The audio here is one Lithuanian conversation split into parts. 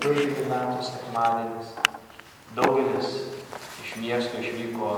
liturginių metų sekmadienis. Daugelis iš miesto išvyko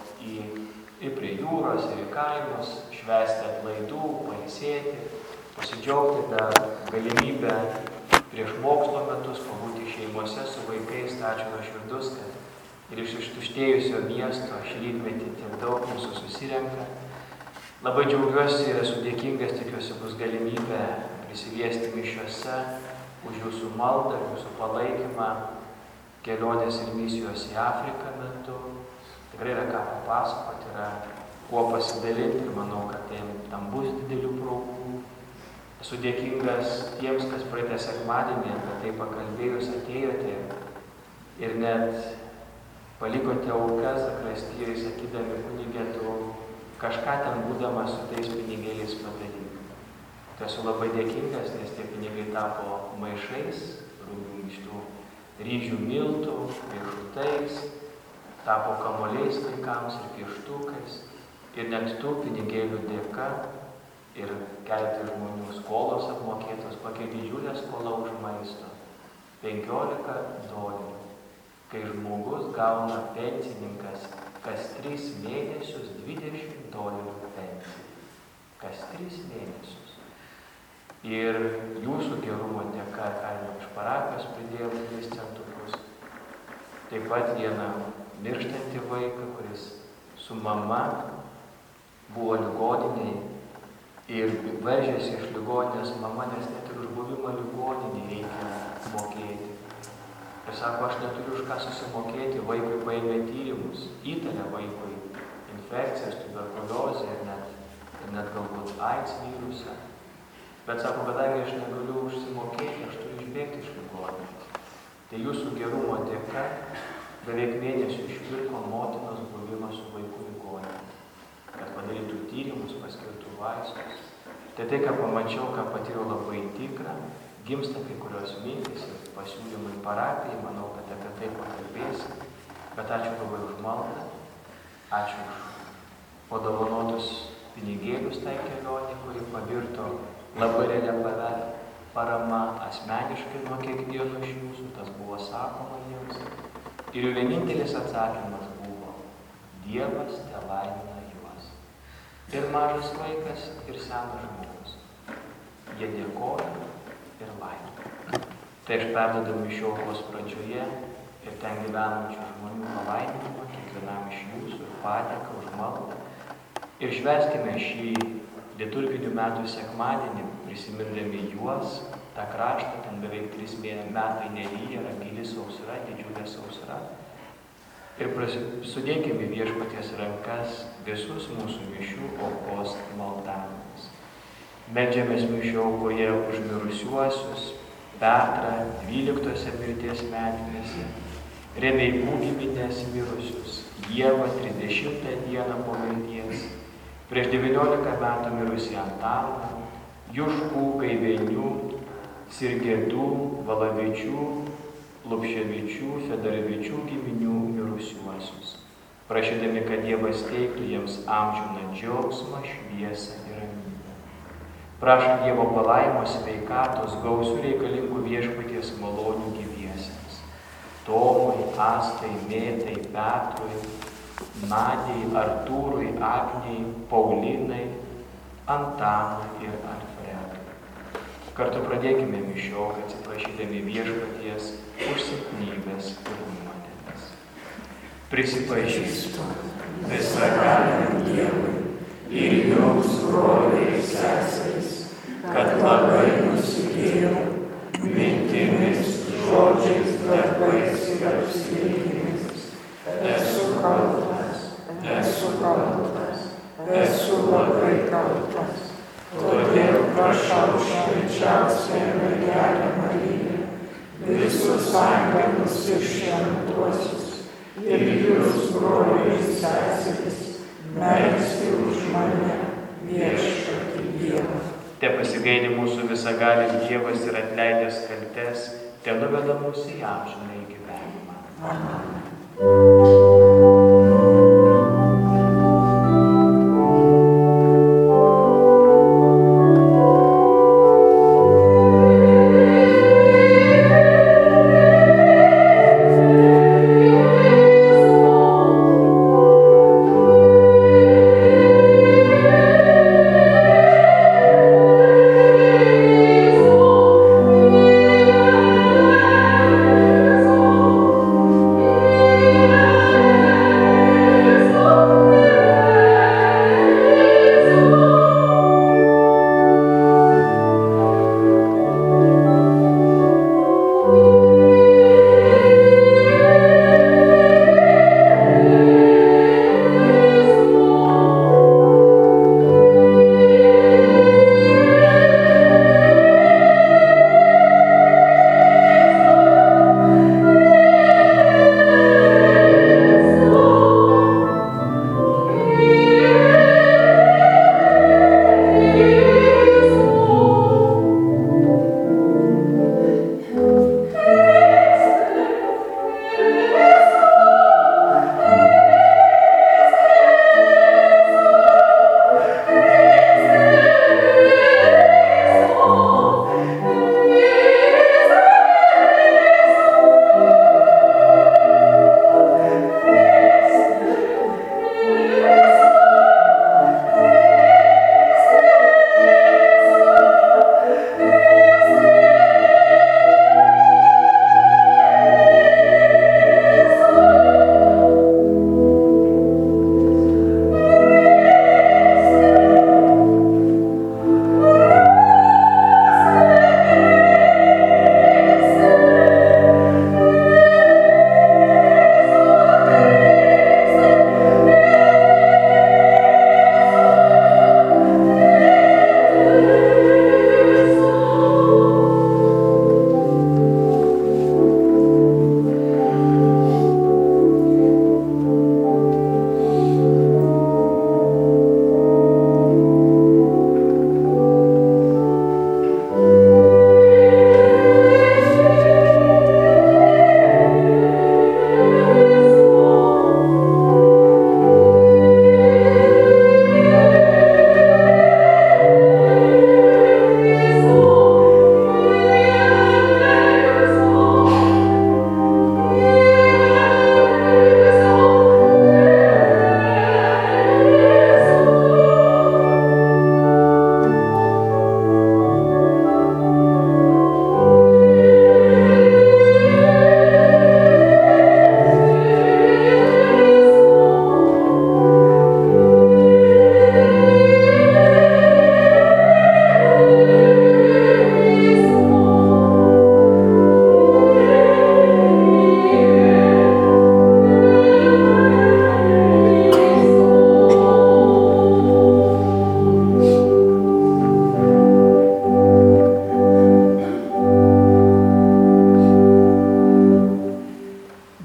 į prie jūros ir į kaimus, švęsti atlaidų, pailsėti, pasidžiaugti tą galimybę prieš mokslo metus pabūti šeimose su vaikais. Ačiū nuoširdus, kad ir iš ištuštėjusio miesto šįrytmetį tiek daug mūsų susirenka. Labai džiaugiuosi ir esu dėkingas, tikiuosi bus galimybė prisiliesti mišiose už jūsų maldą, jūsų palaikymą kelionės ir misijos į Afriką metu. Tikrai yra ką papasakoti, yra kuo pasidalinti ir manau, kad tam bus didelių progų. Esu dėkingas tiems, kas praeitą sekmadienį apie tai pakalbėjus atėjote ir net palikote aukas zakristijoje, sakydami: kunige, tu kažką ten būdamas su tais pinigėliais padaryk. Tai esu labai dėkingas, nes tie pinigai tapo maišais, rugių mištų, ryžių miltų, riešutais, tapo kamuoliais vaikams ir pieštukais. Ir net tų pinigėlių dėka ir keletui žmonių skolos apmokėtos, kokia didžiulė skola už maisto – $15. Kai žmogus gauna pensininkas kas 3 mėnesius $20 pensiją. Kas 3 mėnesius. Ir jūsų gerumo dėka kaimo iš parapijos pridėjau 3 centukus. Taip pat vieną mirštantį vaiką, kuris su mama buvo ligoninėje ir vežėsi iš ligoninės mama, nes net ir už buvimą ligoninėje reikia mokėti. Ir sako, aš neturiu už ką susimokėti, vaikui paėmė tyrimus, įtarė vaikui infekcijas, tuberkuliozę ir net galbūt AIDS virusą. Bet sako, kadangi aš negaliu užsimokėti, aš turiu išbėgti iš ligoninės. Tai jūsų gerumo dėka beveik mėnesį išpirko motinos buvimą su vaiku ligoninėje, kad padarytų tyrimus, paskirtų vaistus. Tai, ką pamačiau, ką patyriau, labai tikra, gimsta kai kurios mintys ir pasiūlymai parapijai, manau, kad apie tai pakalbėsim. Bet ačiū labai už maldą, ačiū už padovanotus pinigėlius tai kelionė, kuri pavirto labai realia parama asmeniškai nuo kiekvieno iš jūsų, tas buvo sakoma jiems. Ir jų vienintelis atsakymas buvo: Dievas telaimina juos. Ir mažas vaikas, ir senas žmogus. Jie dėkoja ir laimina. Tai aš perdodu mišių aukos pradžioje ir ten gyvenančių žmonių palaiminimą kiekvienam iš jūsų ir padėką už maldą. Ir švęskime šį liturginių metų sekmadienį, prisimindami juos, tą kraštą, ten beveik 3 metai nelyja, yra gili sausra, didžiulė sausra. Ir sudėkime viešpaties rankas visus mūsų mišių aukos maldavimus. Meldžiamės mišių aukoje už mirusiuosius, Petrą 12 mirties metinėse, Remeikų giminės mirusius, Ievą 30 dieną po mirties, prieš 19 metų mirusį Antaną, Juškų, Gaivenių, Sirgėdų, Valavičių, Lupševičių, Fedorevičių giminių mirusiuosius, prašydami, kad Dievas teiktų jiems amžiną džiaugsmą, šviesą ir ramybę. Prašom Dievo palaimos, sveikatos, gausių reikalingų viešpaties malonių gyviesiems. Tomui, Astai, Mėtai, Petrui, Nadijai, Artūrui, Agnei, Paulinai, Antanui ir Alfredui. Kartu pradėkime mišioką, atsiprašydami viešpaties už silpnybes ir nuodėmes. Prisipažįstu visagaliam Dievui ir jums, broliai ir seserys, kad labai nusidėjau mintimis, žodžiais, darbais ir apsireikimis. Esu labai kaltas. Todėl prašau švenčiausią mergelę Mariją, visus angelus ir šventuosius, ir jūs, broliai ir seserys, melsti už mane, viešpatį Dievą. Te pasigaili mūsų visagalis Dievas ir atleidęs kaltes, te nuveda mus į amžinąjį gyvenimą. Amen.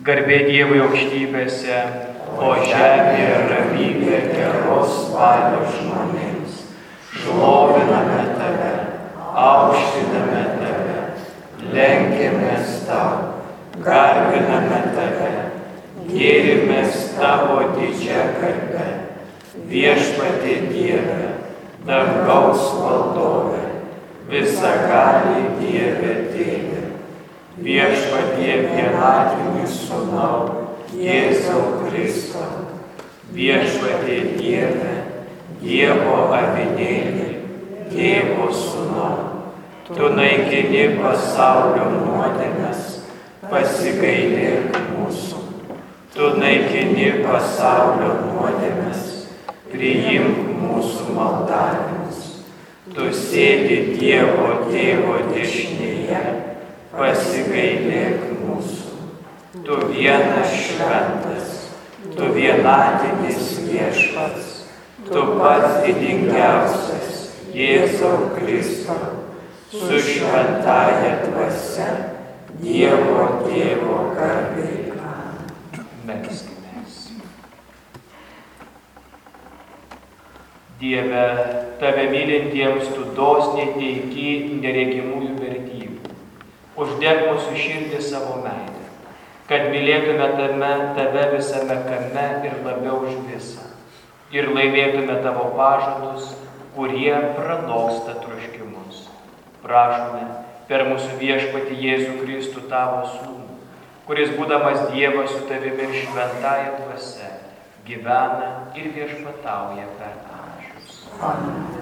Garbė Dievui aukštybėse, o žemėje ramybė geros valios žmonėms. Šloviname Tave, aukštiname Tave, lenkiamės Tau, garbiname Tave, gėrimės Tavo didžią garbę. Viešpatie Dieve, dangaus valdove, visagali Dieve Tėve. Viešpatie vienatinių Sūnau, Jėzau Kristau. Viešpatie Dieve, Dievo avinėli, Tėvo Sūnau. Tu naikini pasaulio nuodėmes, pasigailėk mūsų. Tu naikini pasaulio nuodėmes, priimk mūsų maldavimus. Tu sėdi Dievo Tėvo dešinėje, pasigailėk mūsų. Tu vienas šventas, tu vienatinis Viešpats, tu pats didingiausias, Jėzau Kristau, su šventąja dvasia, Dievo Tėvo garbei. Melskimės. Dieve, Tave mylintiems tu dosniai teiki neregimųjų vertybių. Uždek mūsų širdį savo meilę, kad mylėtume Tave visame kame ir labiau už visą, ir laimėtume Tavo pažadus, kurie pranoksta troškimus. Prašome per mūsų Viešpatį Jėzų Kristų Tavo Sūnų, kuris būdamas Dievas su Tavimi ir šventąja dvasia, gyvena ir viešpatauja per amžius. Amen.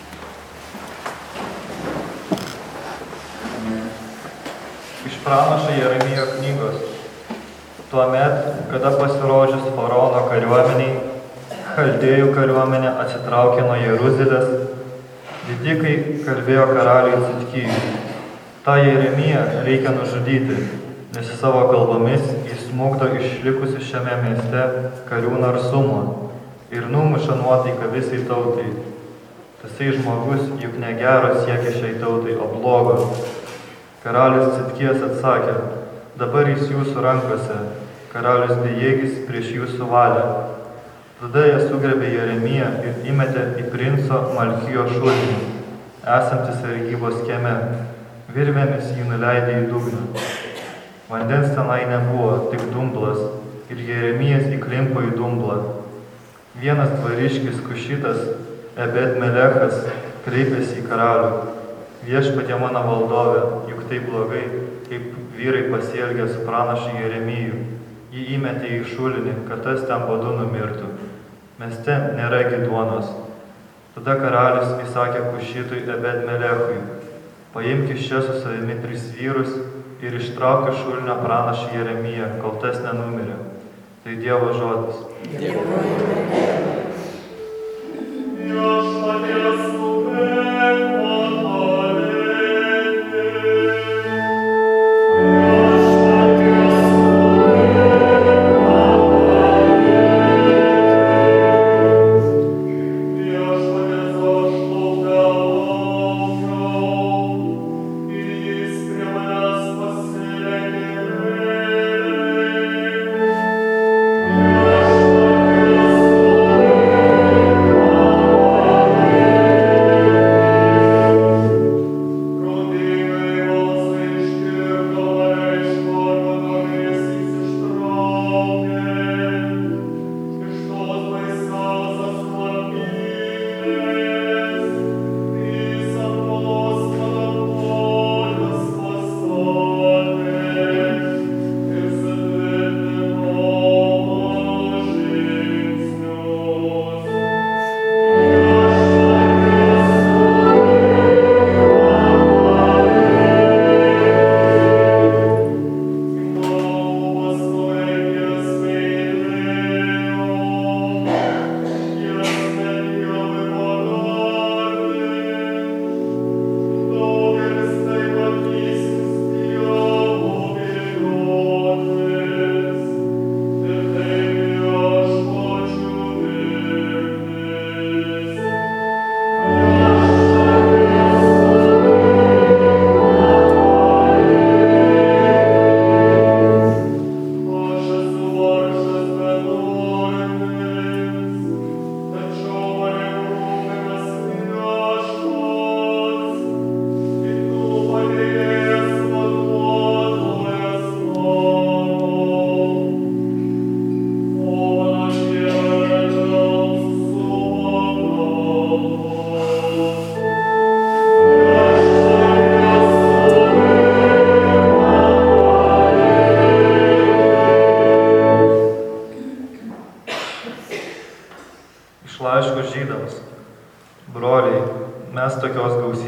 Iš pranašo Jeremijo knygos. Tuomet, kada pasirodžius faraono kariuomeniai, chaldėjų kariuomenė atsitraukė nuo Jeruzalės, didikai kalbėjo karaliui Citkijui: tą Jeremiją reikia nužudyti, nes savo kalbomis jis smukdo išlikusi šiame mieste karių narsumą ir numuša nuotaiką visai tautai. Tasai žmogus juk negero siekia šiai tautai, o blogo. Karalius Citkijas atsakė: dabar jis jūsų rankose, karalius bejėgis prieš jūsų valią. Tada jie sugrebė Jeremiją ir įmetė į princo Malkijo šulinį, esantį sargybos kieme. Virvėmis jį nuleidė į dugną. Vandens tenai nebuvo, tik dumblas, ir Jeremijas įklimpo į dumblą. Vienas dvariškis Kušitas, Ebed Melechas, kreipėsi į karalių: Viešpatie mano valdove, juk tai blogai, kaip vyrai pasielgė su pranašu Jeremiju. Jį įmetė į šulinį, kad tas ten badu numirtų. Mieste nėra duonos. Tada karalius įsakė Kušitui Ebed Melechui: paimk iš čia su savimi 3 vyrus ir ištrauk iš šulinio pranašą Jeremiją, kol tas nenumirė. Tai Dievo žodis.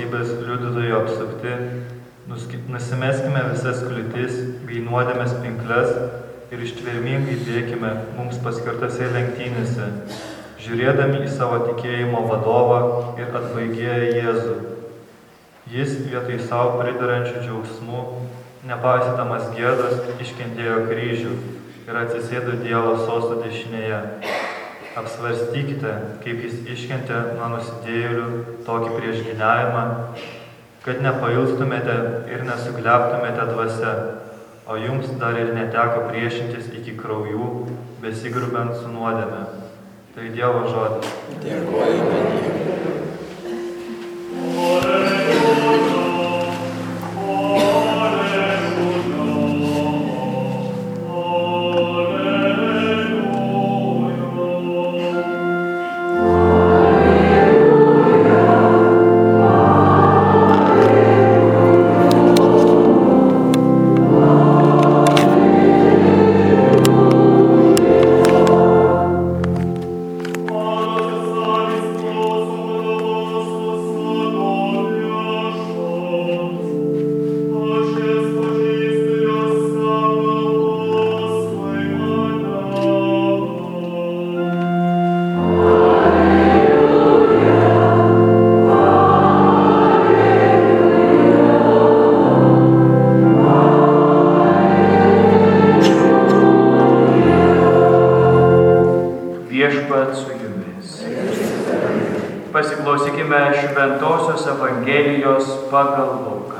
teisybės liudytojų apsupti, nusimeskime visas kliūtis bei nuodėmės pinkles ir ištvermingai bėkime mums paskirtose lenktynėse, žiūrėdami į savo tikėjimo vadovą ir atbaigėją Jėzų. Jis vietoj savo pridarančių džiaugsmų, nepaisydamas gėdos, iškentėjo kryžių ir atsisėdo Dievo sosto dešinėje. Apsvarstykite, kaip jis iškentė nuo nusidėjėlių tokį priešgyniavimą, kad nepailstumėte ir nesuglebtumėte dvasia, o jums dar ir neteko priešintis iki kraujų, besigrubent su nuodėme. Tai Dievo žodis. Dėkojame Dievui. Pasiklausykime Šventosios Evangelijos pagal Luką.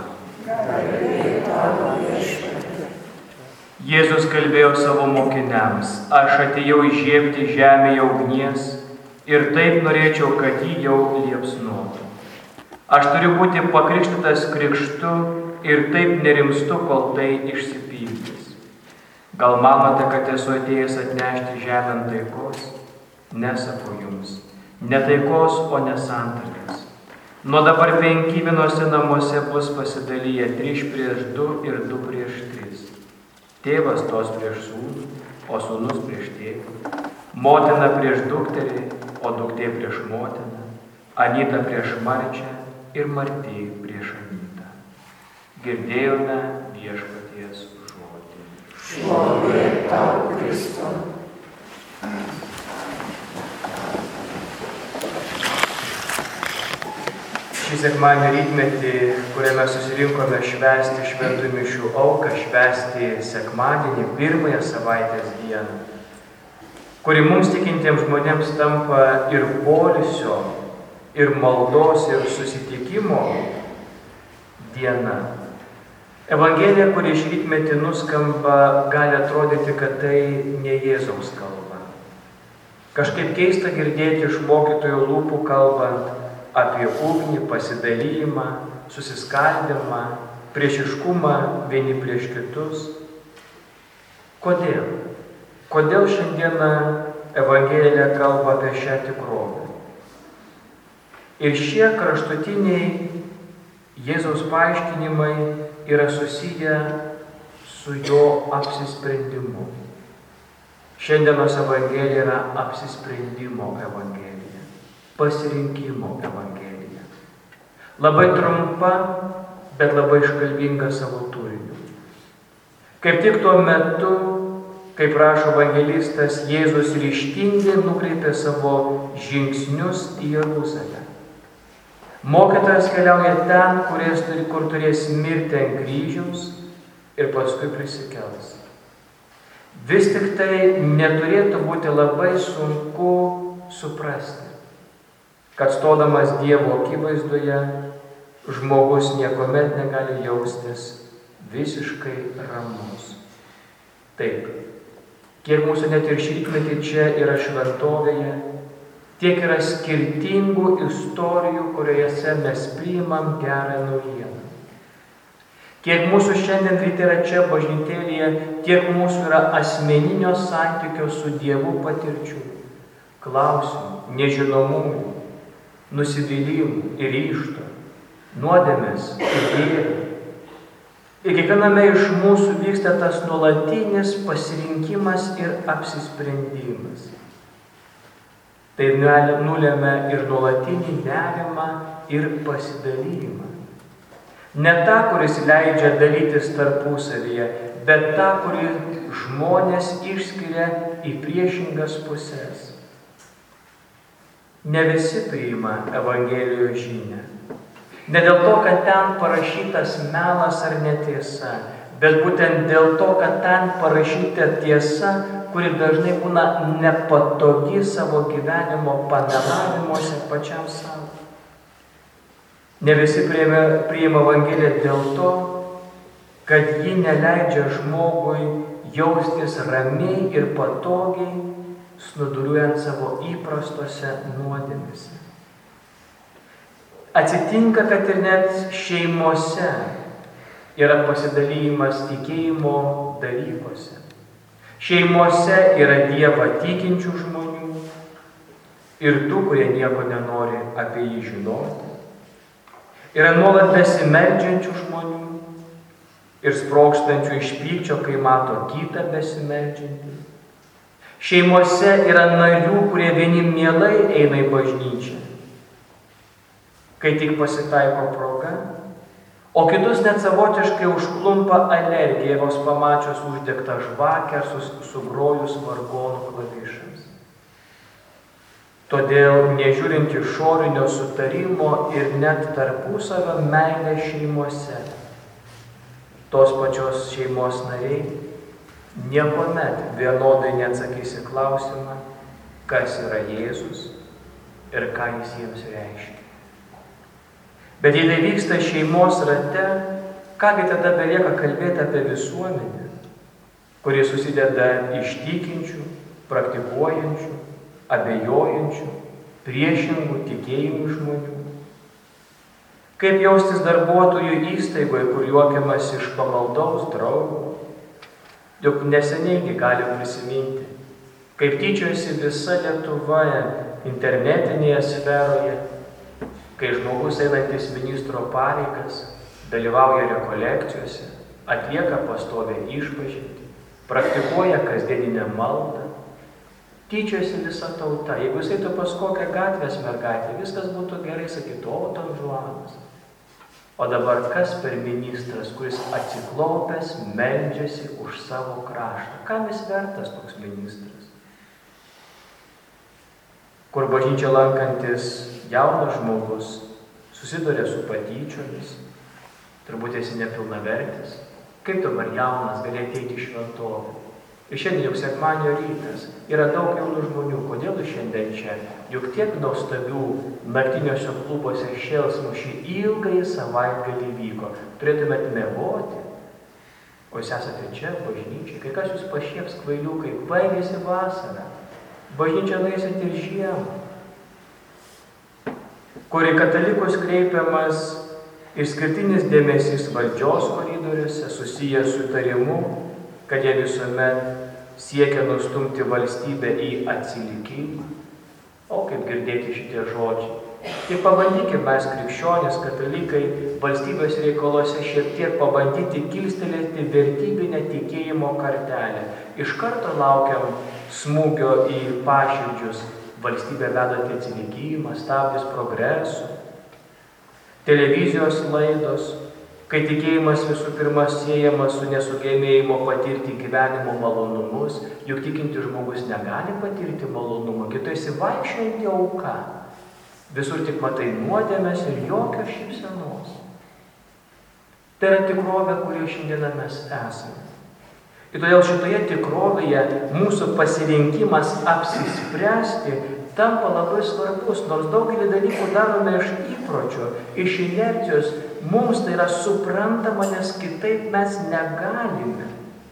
Jėzus kalbėjo savo mokiniams: aš atėjau įžiebti žemėje ugnies ir taip norėčiau, kad jį jau liepsnotų. Aš turiu būti pakrikštytas krikštu ir taip nerimstu, kol tai išsipildys. Gal manote, kad esu atėjęs atnešti žemėn taikos? Nesakau jums. Ne taikos, o nesantarvės. Nuo dabar 5 vienuose namuose bus pasidalyję 3 prieš 2 ir 2 prieš 3. Tėvas stos prieš sūnų, o sūnus prieš tėvą. Motina prieš dukterį, o duktė prieš motiną. Anyta prieš marčią ir martė prieš anytą. Girdėjome Viešpaties žodį. Šlovė tau, Kristau. Šį sekmadienio rytmetį, kuriame susirinkome švęsti šventų mišių auką, švęsti sekmadienį, pirmąją savaitės dieną, kuri mums tikintiems žmonėms tampa ir poilsio, ir maldos, ir susitikimo diena. Evangelija, kuri iš rytmetį nuskamba, gali atrodyti, kad tai ne Jėzaus kalba. Kažkaip keista girdėti iš mokytojų lūpų kalbant apie ugnį, pasidalymą, susiskaldymą, priešiškumą vieni prieš kitus. Kodėl? Kodėl šiandieną Evangelija kalba apie šią tikrovę? Ir šie kraštutiniai Jėzaus paaiškinimai yra susiję su jo apsisprendimu. Šiandienos Evangelija yra apsisprendimo Evangelija. Pasirinkimo Evangelija. Labai trumpa, bet labai iškalbinga savo turiniu. Kaip tik tuo metu, kaip rašo evangelistas, Jėzus ryžtingai nukreipė savo žingsnius į Jeruzalę. Mokytojas keliauja ten, kur turės mirti ant kryžiaus ir paskui prisikels. Vis tik tai neturėtų būti labai sunku suprasti, kad stodamas Dievo akivaizdoje žmogus niekuomet negali jaustis visiškai ramus. Taip, kiek mūsų net ir šimtmetį čia yra šventovėje, tiek yra skirtingų istorijų, kuriuose mes priimam gerą naujieną. Kiek mūsų šiandien ryte yra čia bažnytėlėje, tiek mūsų yra asmeninio santykio su Dievu patirčių, klausimų, nežinomųjų, nusivylimų ir ryžto, nuodėmės ir gėrio. Ir kiekviename iš mūsų vyksta tas nuolatinis pasirinkimas ir apsisprendimas. Tai nulemia ir nuolatinį nerimą ir pasidalijimą. Ne tą, kuris leidžia dalytis tarpusavyje, bet tą, kurį žmonės išskiria į priešingas pusės. Ne visi priima Evangelijos žinią. Ne dėl to, kad ten parašytas melas ar netiesa, bet būtent dėl to, kad ten parašyta tiesa, kuri dažnai būna nepatogi savo gyvenimo pamelavimuose pačiam savo. Ne visi priima Evangeliją dėl to, kad ji neleidžia žmogui jaustis ramiai ir patogiai, snūduriuojant savo įprastose nuodėmėse. Atsitinka, kad ir net šeimose yra pasidalymas tikėjimo dalykuose. Šeimose yra Dievą tikinčių žmonių ir tų, kurie nieko nenori apie jį žinoti. Yra nuolat besimeldžiančių žmonių ir sprogstančių iš pykčio, kai mato kitą besimeldžiantį. Šeimose yra narių, kurie vieni mielai eina į bažnyčią, kai tik pasitaiko proga, o kitus net savotiškai užklumpa alergija, vos pamačius uždegtą žvakę ar sugrojus vargonų klavišams. Todėl, nežiūrint išorinio sutarimo ir net tarpusavio meilės šeimose, tos pačios šeimos nariai niekuomet vienodai neatsakys į klausimą, kas yra Jėzus ir ką jis jiems reiškia. Bet jei tai vyksta šeimos rate, kągi tada belieka kalbėti apie visuomenę, kuri susideda iš tikinčių, praktikuojančių, abejojančių, priešingų tikėjimų žmonių. Kaip jaustis darbuotojų įstaigoje, kur juokiamas iš pamaldaus draugo? Juk neseniai galim prisiminti, kaip tyčiojosi visa Lietuva internetinėje sferoje, kai žmogus einantis ministro pareigas dalyvauja rekolekcijose, atlieka pastovią išpažintį, praktikuoja kasdieninę maldą. Tyčiojasi visa tauta. Jeigu jis eitų pas kokią gatvės mergaitę, viskas būtų gerai, sakytų, o Don Žuanas. O dabar kas per ministras, kuris atsiklaupęs meldžiasi už savo kraštą? Kam jis vertas toks ministras? Kur bažnyčia lankantis jaunas žmogus susiduria su patyčiomis, turbūt esi nepilnavertis. Kaip dabar jaunas gali ateiti į šventovę? Ir šiandien juk sekmadienio rytas, yra daug jaunų žmonių. Kodėl šiandien čia? Juk tiek nuostabių naktiniuose klubuose šėlsmų šį ilgąjį savaitgalį vyko. Turėtumėt miegoti, o jūs esate čia bažnyčiai. Kai kas jūs pašieps kvailiukai, baigėsi vasara. Bažnyčia nueisit ir žiemą, kur į katalikus kreipiamas išskirtinis dėmesys valdžios koridoriuose, susijęs su tarimu, kad jie visuomet siekia nustumti valstybę į atsilikimą. O kaip girdėti šitie žodžiai? Tai pabandykime mes, krikščionys, katalikai, valstybės reikalose šiek tiek pabandyti kilstelėti vertybinę tikėjimo kartelę. Iš karto laukiam smūgio į paširdžius, valstybė vedanti atsilikimą, stabdis progreso, televizijos laidos, kai tikėjimas visų pirma siejamas su nesugebėjimo patirti gyvenimo malonumus, juk tikintis žmogus negali patirti malonumą, tu esi vaikščiojanti auka, visur tik matai nuodėmes ir jokios šypsenos. Tai yra tikrovė, kurioje šiandieną mes esame. Ir todėl šitoje tikrovėje mūsų pasirinkimas apsispręsti tampa labai svarbus, nors daugelį dalykų darome iš įpročio, iš inercijos. Mums tai yra suprantama, nes kitaip mes negalime.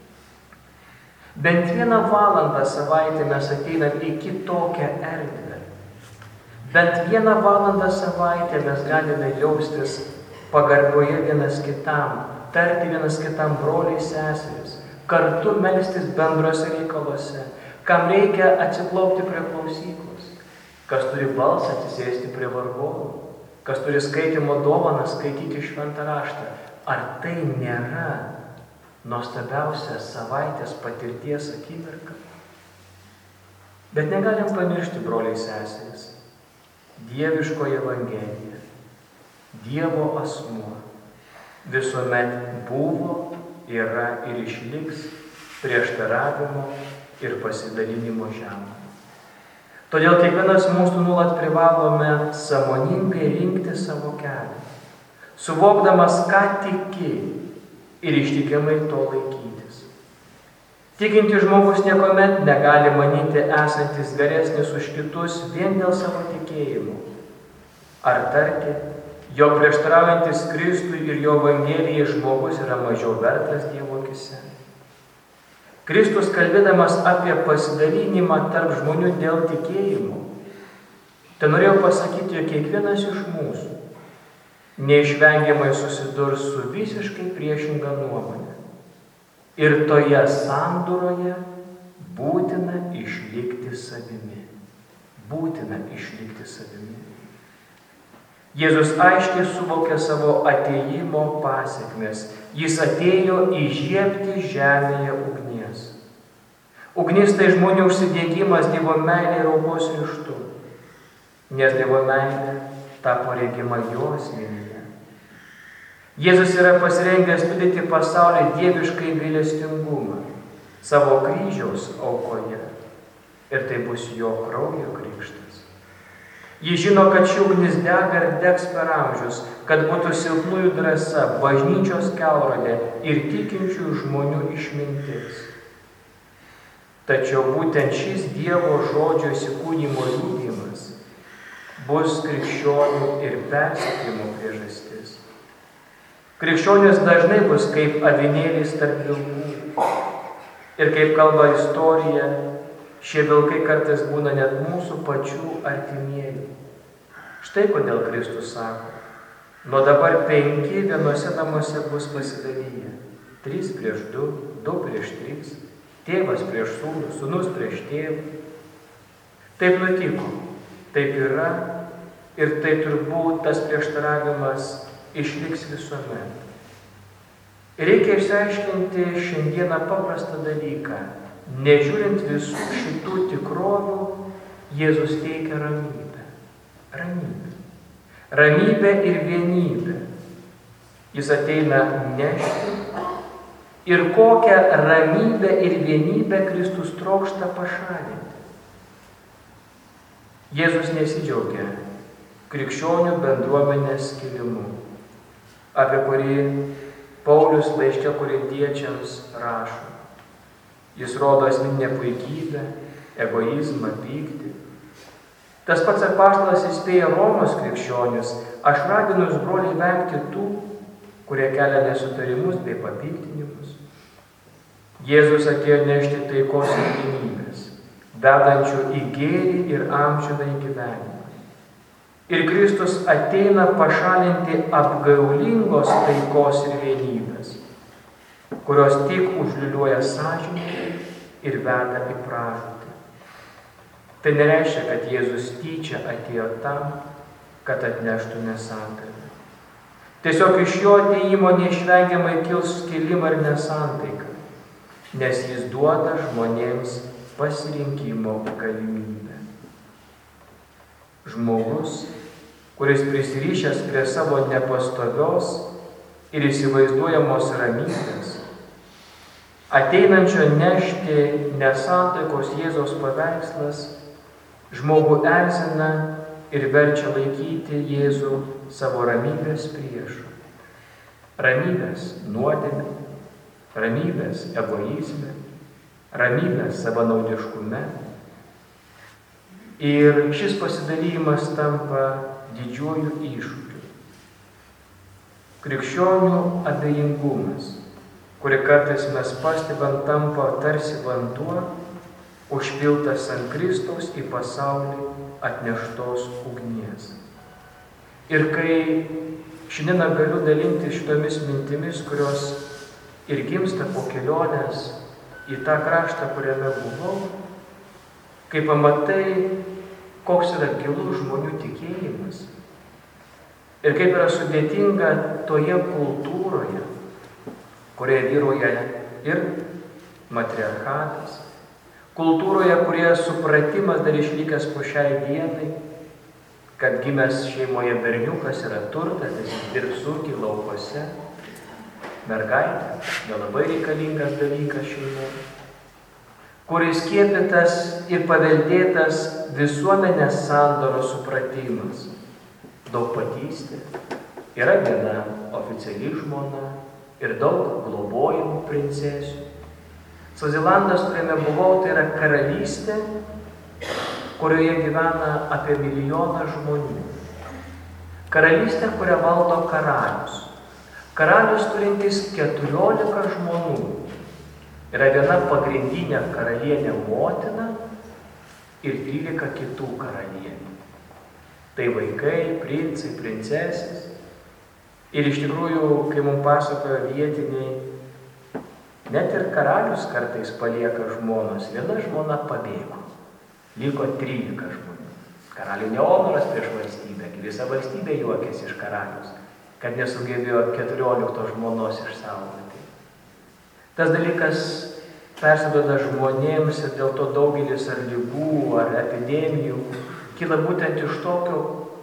Bent 1 valandą savaitę mes ateinam į kitokią erdvę. Bent 1 valandą savaitę mes galime jaustis pagarboje vienas kitam, tarti vienas kitam broliai seserys, kartu melstis bendruose reikaluose, kam reikia atsiklaupti prie klausyklos, kas turi balsą atsisėsti prie vargonų, kas turi skaitymo dovaną skaityti šventą raštą. Ar tai nėra nuostabiausia savaitės patirties akimirka? Bet negalim pamiršti, broliai seserys, dieviškoji Evangelija, Dievo asmuo visuomet buvo, yra ir išliks prieštaravimo ir pasidalinimo ženklu. Todėl kiekvienas mūsų nuolat privalome sąmoningai rinkti savo kelią, suvokdamas, ką tiki ir ištikimai to laikytis. Tikintis žmogus niekuomet negali manyti esantis geresnis už kitus vien dėl savo tikėjimo. Ar tarti, jog prieštaraujantis Kristui ir jo Evangelijai žmogus yra mažiau vertas Dievo akyse. Kristus, kalbėdamas apie pasidalinimą tarp žmonių dėl tikėjimo, tai norėjau pasakyti, jog kiekvienas iš mūsų neišvengiamai susidurs su visiškai priešinga nuomonė. Ir toje sandūroje būtina išlikti savimi. Būtina išlikti savimi. Jėzus aiškiai suvokė savo atėjimo pasekmes. Jis atėjo įžiebti žemėje ugnies. Ugnis tai žmonių užsidėgymas Dievo meilė ir aukos ryžtu, nes Dievo meilė tapo regima jo asmenyje. Jėzus yra pasirengęs liudyti pasaulį dieviškai gailestingumą savo kryžiaus aukoje, ir tai bus jo kraujo krikštas. Jis žino, kad ši ugnis dega ir degs per amžius, kad būtų silpnųjų drąsa, bažnyčios kelrodė ir tikinčių žmonių išmintis. Tačiau būtent šis Dievo žodžio įsikūnijimo liudijimas bus krikščionių ir persekiojimo priežastis. Krikščionys dažnai bus kaip avinėlis tarp vilkų. Ir kaip kalba istorija, šie vilkai kartais būna net mūsų pačių artimieji. Štai kodėl Kristus sako, nuo dabar 5 vienose namuose bus pasidaliję. 3 prieš 2, 2 prieš 3, tėvas prieš sūnų, sūnus prieš tėvą. Taip nutiko, taip yra ir tai turbūt tas prieštaravimas išliks visuomet. Ir reikia išsiaiškinti šiandieną paprastą dalyką. Nežiūrint visų šitų tikrovių, Jėzus teikia ramybę. Ramybę. Ramybę ir vienybę. Jis ateina nešti. Ir kokią ramybę ir vienybę Kristus trokšta pašalinti. Jėzus nesidžiaugia krikščionių bendruomenės skilimu, apie kurį Paulius laiške Korintiečiams rašo. Jis rodo asmeninę puikybę, egoizmą, pyktį. Tas pats apaštalas įspėja Romos krikščionis, aš raginu jūs, broliai, vengti tų, kurie kelia nesutarimus bei papiktinimus. Jėzus atėjo nešti taikos ir vienybės, vedančių į gėrį ir amžiną į gyvenimą. Ir Kristus ateina pašalinti apgaulingos taikos ir vienybės, kurios tik užliūliuoja sąžinę ir veda į pražūtį. Tai nereiškia, kad Jėzus tyčia atėjo tam, kad atneštų nesantaiką. Tiesiog iš jo atėjimo neišvengiamai kils skilimą ir nesantaiką, nes jis duoda žmonėms pasirinkimo galimybę. Žmogus, kuris prisirišęs prie savo nepastovios ir įsivaizduojamos ramybės, ateinančio nešti nesantaikos Jėzaus paveikslas, žmogų erzina ir verčia laikyti Jėzų savo ramybės priešu. Ramybės nuodėmė, ramybės egoizme, ramybės savanaudiškume. Ir šis pasidalymas tampa didžiuoju iššūkiu. Krikščionių abejingumas, kurį kartais mes pastebam, tampa tarsi vanduo, užpiltas ant Kristaus į pasaulį atneštos ugnies. Ir kai šiandieną galiu dalinti šitomis mintimis, kurios ir gimsta po kelionės į tą kraštą, kuriame buvau, kai pamatai, koks yra gilus žmonių tikėjimas ir kaip yra sudėtinga toje kultūroje, kurioje vyroja ir matriarchatas, kultūroje, kurioje supratimas dar išlikęs po šiai dienai, kad gimęs šeimoje berniukas yra turtas, jis dirbs sunkiai laukuose. Mergaitė, nelabai reikalingas dalykas šeimoje, kuris skiepytas ir paveldėtas visuomenės sandoros supratimas, daugpatystė, yra viena oficiali žmona ir daug globojimų princesių. Svazilandas, kuriame buvau, tai yra karalystė, kurioje gyvena apie 1 milijoną žmonių. Karalystė, kurią valdo karalius. Karalius turintis 14 žmonų. Yra viena pagrindinė karalienė motina ir 13 kitų karalienių. Tai vaikai, princai, princesės. Ir iš tikrųjų, kai mums pasakojo vietiniai, net ir karalius kartais palieka žmonos. Viena žmona pabėgo. Liko 13 žmonių. Karalių neonoras prieš valstybę. Visa valstybė juokėsi iš karalius, kad nesugebėjo 14 žmonos išsaugoti. Tas dalykas persiduoda žmonėms ir dėl to daugelis ar ligų, ar epidemijų kyla būtent iš tokio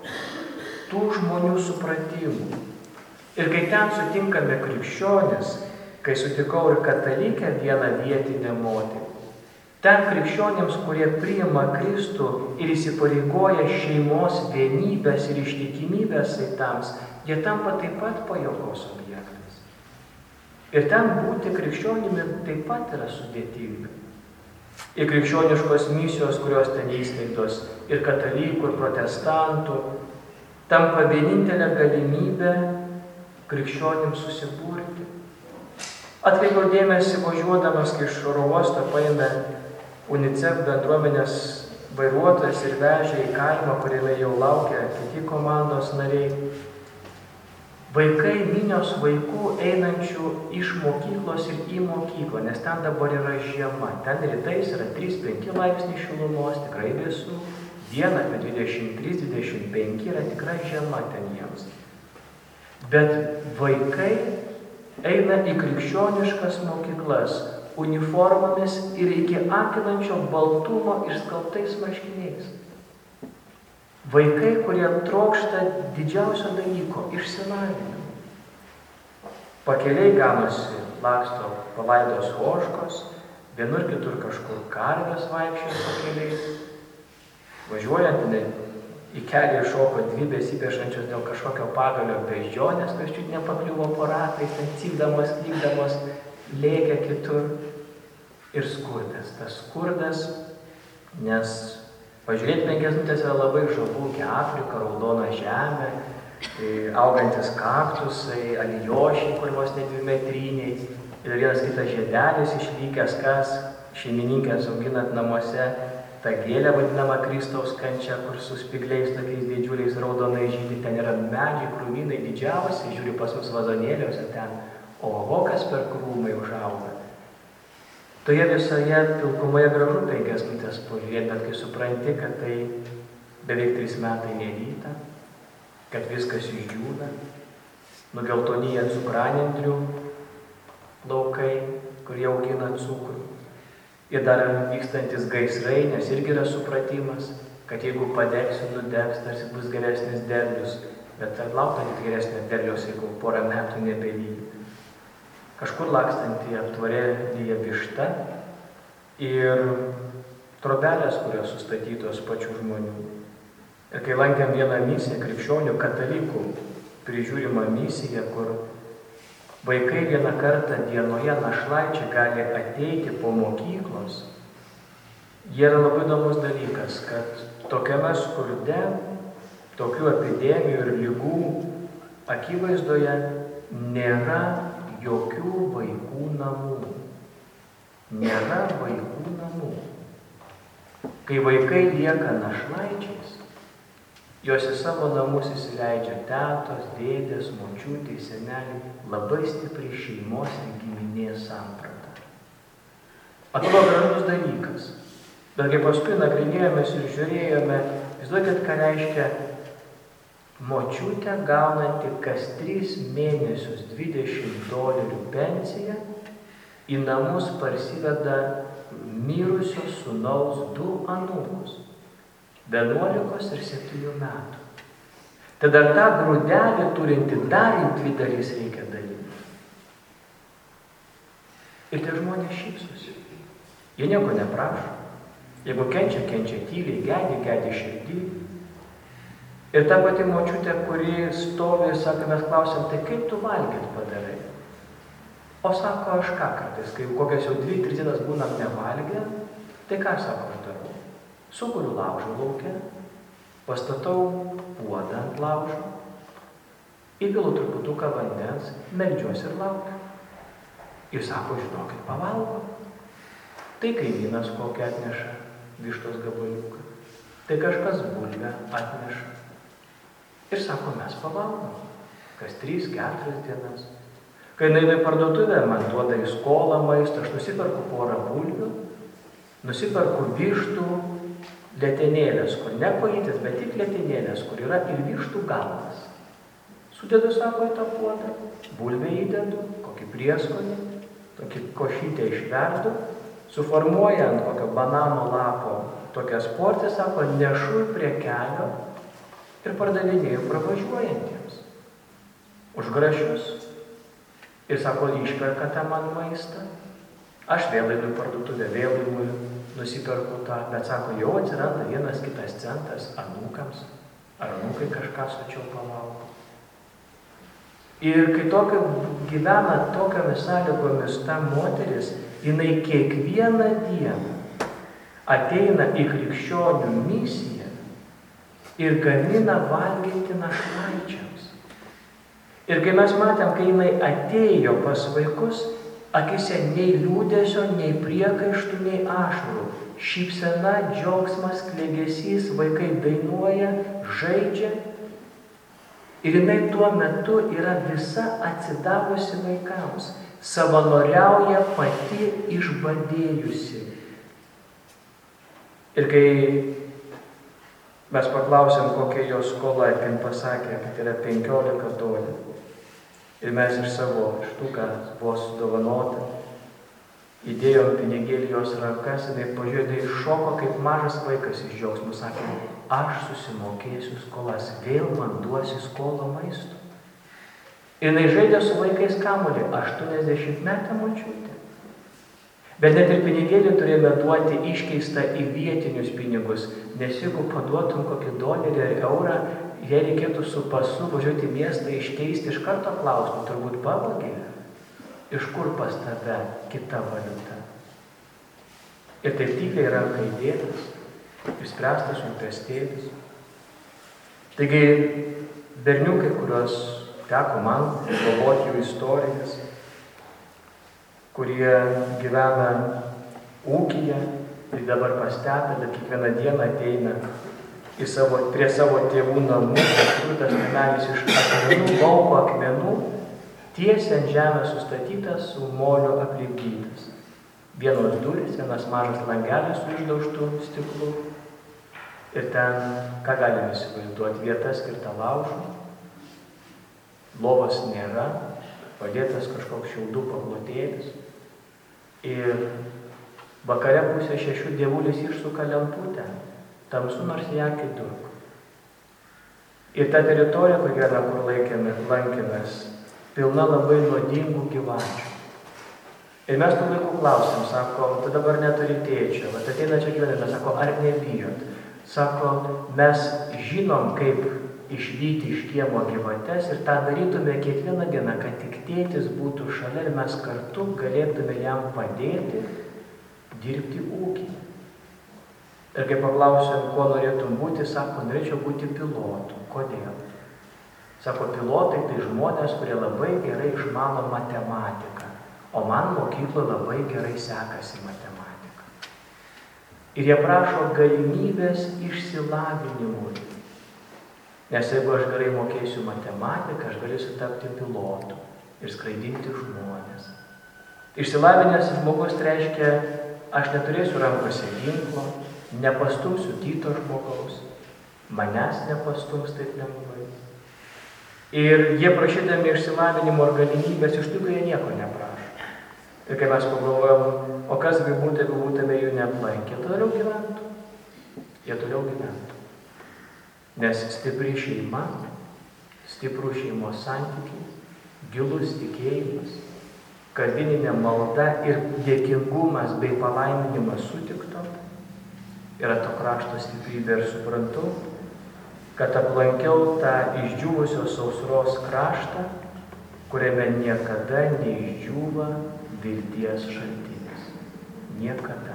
tų žmonių supratimų. Ir kai ten sutinkame krikščionis, kai sutikau ir katalikę vieną vietinę moterį, ten krikščionims, kurie priima Kristų ir įsipareigoja šeimos vienybės ir ištikimybės saitams, jie tampa taip pat pajogos objektais. Ir ten būti krikščionimi taip pat yra sudėtinga. Ir krikščioniškos misijos, kurios ten įsteigtos, ir katalikų, ir protestantų, tampa vienintelė galimybė krikščionims susiburti. Atkreipiau dėmesį važiuodamas, kai iš oro uosto paėmė UNICEF bendruomenės vairuotojas ir vežė į kaimą, kuriame jau laukia kiti komandos nariai. Vaikai, minios vaikų einančių iš mokyklos ir į mokyklą, nes ten dabar yra žiema. Ten rytais yra 3-5 laipsniai šilumos, tikrai vėsu. Dieną apie 23-25 yra tikrai žiema ten jiems. Bet vaikai eina į krikščioniškas mokyklas uniformomis ir iki akinančio baltumo išskalbtais marškiniais. Vaikai, kurie trokšta didžiausio dalyko - išsilavinimo. Pakeliai ganosi, laksto palaidos ožkos, vienur kitur kažkur karvės vaikščioja pakeliais. Važiuojant į kelią iššoko 2 besipešančios dėl kažkokio pagalio beždžionės, kas čiut nepakliuvo po ratais, ten cypdamos, klykdamos, lėkia kitur. Ir skurdas. Tas skurdas, nes pažiūrėti 5 minutės yra labai žavu, Afrika, raudona žemė, augantis kaktusai, alijošiai, kur vos ne 2 metriniai, ir vienas kitas žiedelis išvykęs, kas šeimininkės auginant namuose, ta gėlė vadinama Kristaus kančia, kur su spigliais tokiais didžiuliais raudonai žydi, ten yra medžiai, krūmynai didžiausi, žiūri pas mus vazonėliuose ten, oho, kas per krūmai užauga. Toje visoje pilkumoje gražu 5 minutės pažiūrėti, bet kai supranti, kad tai beveik 3 metai nevyta, kad viskas išdžiūna, nugeltonyje cukranendrių laukai, kurie augina cukrų. Ir dar vykstantis gaisrai, nes irgi yra supratimas, kad jeigu padegsiu, nudegs, tarsi bus geresnis derlius, bet laukta tik geresnio derliaus, jeigu 1 metų nebelyja. Kažkur lakstanti aptvarėlyje višta ir trobelės, kurios sustatytos pačių žmonių. Ir kai lankėm vieną misiją, krikščionių katalikų prižiūrimą misiją, kur vaikai vieną kartą dienoje našlaičiai gali ateiti po mokyklos, jie yra labai įdomus dalykas, kad tokiame skurde, tokių epidemijų ir lygų akivaizdoje nėra jokių vaikų namų. Nėra vaikų namų. Kai vaikai lieka našlaičiais, jos į savo namus įsileidžia tetos, dėdės, močiutė, seneliai, labai stipri šeimos ir giminės samprata. Atrodo gražus dalykas, bet kai paskui nagrinėjomės ir žiūrėjome, įsivaizduokit, ką reiškia močiutė gaunanti kas 3 mėnesius $20 pensiją, į namus parsiveda mirusio sūnaus 2 anūkus, 11 ir 7 metų. tada tą grūdelį turinti dar į 2 dalis reikia dalyti. Ir tie žmonės šypsosi. Jie nieko neprašo. Jeigu kenčia, kenčia tyliai, gedi širdį. Ir ta pati močiutė, kuri stovi ir sako, mes klausim, tai kaip tu valgyt padarai? O sako, aš ką kartais, kai kokias jau 2-3 dienas būnam nevalgę, tai ką sako, aš darau? Sukuriu laužą lauke, pastatau puodą ant laužo, įpilu truputuką vandens, meldžiuosi ir laukiu. Ir sako, žinokit, pavalgo. Tai kaimynas kokią atneša vištos gabaliuką, tai kažkas bulvę atneša. Ir sako, mes pavalgom, kas 3-4 dienas. Kai nueinu į parduotuvę, man duoda į skolą maistą, aš nusiperku porą bulvių, nusiperku vištų letenėlės, kur ne kojytės, bet tik letenėlės, kur yra ir vištų galvas. Sudedu, sako, į tą puodą, bulvę įdedu, kokį prieskonį, tokį košytę išverdu, suformuoja ant kokio banano lapo tokias porcijas, sako, nešu prie kelio ir pardavinėjau pravažiuojantiems. Už grašius. Ir sako, išperka tą man maistą. Aš vėl einu į parduotuvę, vėl einu nusiperku tą, bet sako, jau atsiranda 1-kitas centas anūkams, ar anūkai kažką sočiau pavalgo. Ir kai gyvena tokiamis sąlygomis ta moteris, jinai kiekvieną dieną ateina į krikščionių misiją ir gamina valgyti našlaičiams. Ir kai mes matėm, kai jinai atėjo pas vaikus, akise nei liūdesio, nei priekaištų, nei ašarų. Šypsena, džiaugsmas, klegesys, vaikai dainuoja, žaidžia. Ir jinai tuo metu yra visa atsidavusi vaikams, savanoriauja pati išbadėjusi. Ir kai mes paklausėm, kokia jo skola, ir kai pasakė, kad yra 15 dolerių. Ir mes iš savo štuką buvo sudovanota, įdėjom pinigėlį jos rankas, jinai pažiūrėjo, iššoko kaip mažas vaikas iš džiaugsmo, sakė, aš susimokėsiu skolas, vėl man duosi skolą maisto. Ir jinai žaidė su vaikais kamuolį, 80-metę močiutė. Bet net ir pinigėlį turėjome duoti iškeistą į vietinius pinigus, nes jeigu paduotum kokį dolerį ar eurą, jei reikėtų su pasu važiuoti į miestą iškeisti, iš karto klaustų, turbūt pavogė, iš kur pas tave kita valiuta. Ir taip tyliai ranka įdėtas, išspręstas rūpestėlis. Taigi, berniukai, kuriuos teko man globoti jų istorijas, kurie gyvena ūkyje ir dabar pastebė, bet kiekvieną dieną ateina prie savo tėvų namų, tas namelis iš akmenų, lauko akmenų, tiesiai ant žemės sustatytas, su moliu aplipdytas. Vienos durys, vienas mažas langelis su išdaužtu stiklu. Ir ten, ką galime įsivaizduoti, vieta skirta laužui. Lovos nėra, padėtas kažkoks šiaudų paklotėlis. Ir vakare pusę 6 dievulis išsuka lemputę. Tamsu nors į akį durk. Ir ta teritorija, kur lankėmės, pilna labai nuodingų gyvačių. Ir mes tų vaikų klausim, sako, tu dabar neturi tėčio, bet ateina čia gyvenime, sako, ar nebijot? Sako, mes žinom, kaip išvyti iš kiemo gyvates ir tą darytume kiekvieną dieną, kad tik tėtis būtų šalia ir mes kartu galėtume jam padėti dirbti ūkį. Ir kai paklausėm, kuo norėtum būti, sako, norėčiau būti pilotu. Kodėl? Sako, pilotai tai žmonės, kurie labai gerai išmano matematiką, o man mokykloje labai gerai sekasi matematika. Ir jie prašo galimybės išsilavinimui. Nes jeigu aš gerai mokėsiu matematiką, aš galėsiu tapti pilotu ir skraidinti žmonės. Išsilavinęs žmogus reiškia, aš neturėsiu rankose ginklo, nepastumsiu kito žmogaus, manęs nepastums taip lengvai. Ir jie prašydami išsilavinimo ir galimybės, iš tikrųjų jie nieko neprašo. Ir kai mes pagalvojom, o kas gi būtų, jeigu būtume jų neaplankė, toliau gyventų. Jie toliau gyventų. Nes stipri šeima stiprų šeimos santykiai, gilus tikėjimas, kasdieninė malda ir dėkingumas bei palaiminimas sutikto yra to krašto stiprybė ir suprantu, kad aplankiau tą išdžiūvusios sausros kraštą, kuriame niekada neišdžiūva vilties šaltinis. Niekada.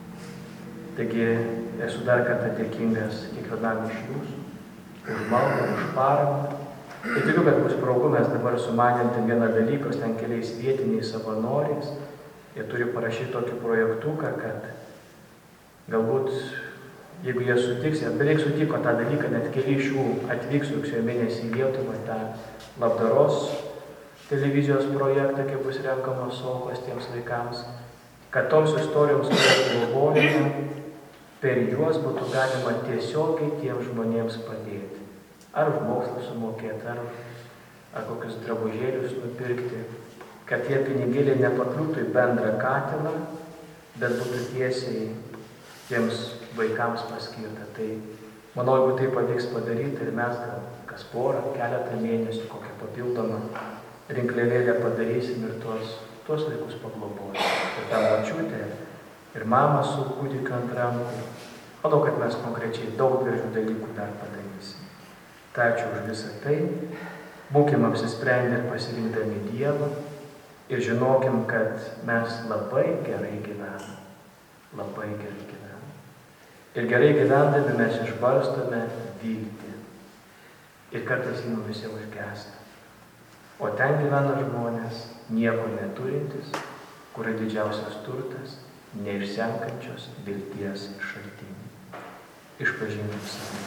Taigi esu dar kartą dėkingas kiekvienam iš jūsų už maldą, už paramą. Ir tikiu, kad bus progų, mes dabar sumanėm ten vieną dalyką, ten keliais vietiniais savanoriais. Jie turi parašyti tokį projektuką, kad galbūt, jeigu jie sutiks, jie beveik sutiko tą dalyką, net keli iš jų atvyks rugsėjo mėnesį į Lietuvą, tą labdaros televizijos projektą, kai bus renkamos aukos tiems vaikams, kad toms istorijoms, kurias globojame, per juos būtų galima tiesiogiai tiems žmonėms padėti. Ar už mokslą sumokėti, ar kokius drabužėlius nupirkti, kad tie pinigėliai nepakliūtų į bendrą katilą, bet būtų tiesiai tiems vaikams paskirta. Tai manau, jeigu tai pavyks padaryti ir mes gal kas porą, keletą mėnesių kokią papildomą rinkliavėlę padarysim ir tuos vaikus paglobosim. Ir tą močiutę, ir mamą su kūdikiu ant rankų. Manau, kad mes konkrečiai daug gražių dalykų dar padarysim. Tai ačiū už visą tai. Būkim apsisprendę ir pasirinkdami Dievą ir žinokim, kad mes labai gerai gyvename. Labai gerai gyvename. Ir gerai gyvendami mes išbarstome viltį. Ir kartais jį mumise užgęsta. O ten gyvena žmonės, nieko neturintis, kur didžiausias turtas, neišsenkančios vilties šaltiniai. Išpažinkim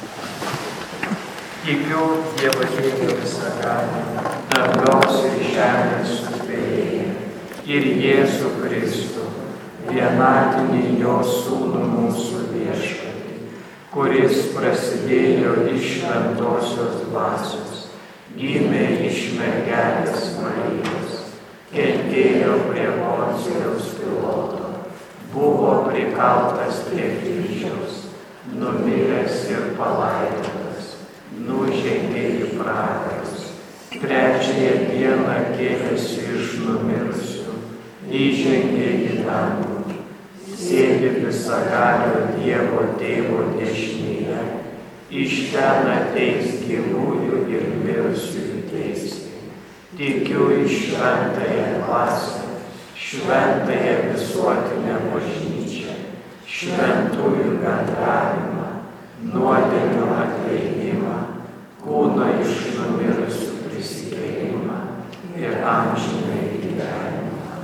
save. Tikiu Dievo Tėvą visagalį, dangaus ir žemės sukūrėją, ir Jėzų Kristų, vienatinį jo sūnų mūsų viešpatį, kuris prasidėjo iš šventosios dvasios, gimė iš mergelės Marijos, kentėjo prie Poncijaus Piloto, buvo prikaltas prie kryžiaus, numiręs ir palaidotas, nužengė į pragarus, trečiąją dieną kėlėsi iš numirusių, įžengė į dangų, sėdi visagalio Dievo Tėvo dešinėje, iš ten ateis gyvųjų ir mirusiųjų teisti. Tikiu į šventąją dvasią, šventąją visuotinę bažnyčią, šventųjų bendravimą, nuodėmių atleidimą, kūno iš numirusių prisikėlimą ir amžinąjį gyvenimą.